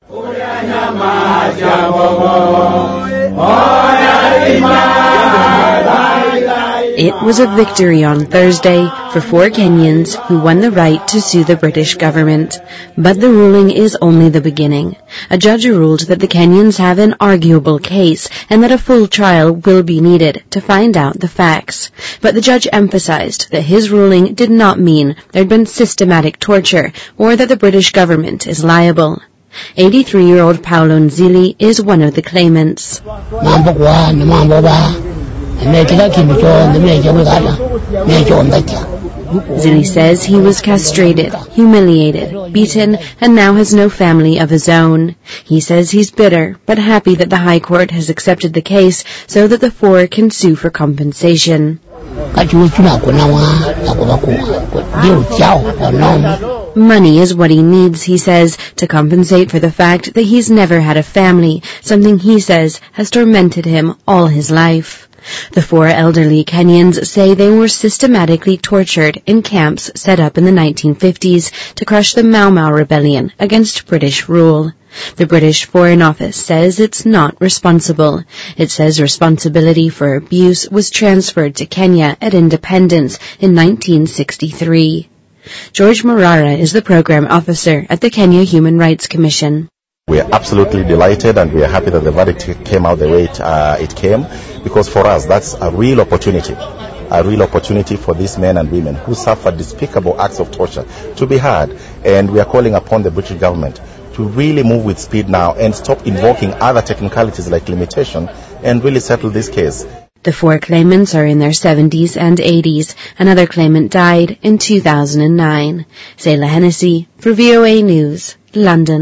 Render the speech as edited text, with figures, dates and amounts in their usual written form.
It was a victory on Thursday for 4 Kenyans who won the right to sue the British government. But the ruling is only the beginning. A judge ruled that the Kenyans have an arguable case and that a full trial will be needed to find out the facts. But the judge emphasized that his ruling did not mean there had been systematic torture or that the British government is liable. 83-year-old Paulo Nzili is one of the claimants. Zili says he was castrated, humiliated, beaten, and now has no family of his own. He says he's bitter, but happy that the High Court has accepted the case so that the 4 can sue for compensation. Money is what he needs, he says, to compensate for the fact that he's never had a family, something he says has tormented him all his life. The 4 elderly Kenyans say they were systematically tortured in camps set up in the 1950s to crush the Mau Mau rebellion against British rule. The British Foreign Office says it's not responsible. It says responsibility for abuse was transferred to Kenya at independence in 1963. George Morara is the program officer at the Kenya Human Rights Commission. We are absolutely delighted and we are happy that the verdict came out the way it came, because for us that's a real opportunity for these men and women who suffered despicable acts of torture to be heard. And we are calling upon the British government to really move with speed now and stop invoking other technicalities like limitation and really settle this case. The 4 claimants are in their 70s and 80s. Another claimant died in 2009. Selah Hennessy for VOA News, London.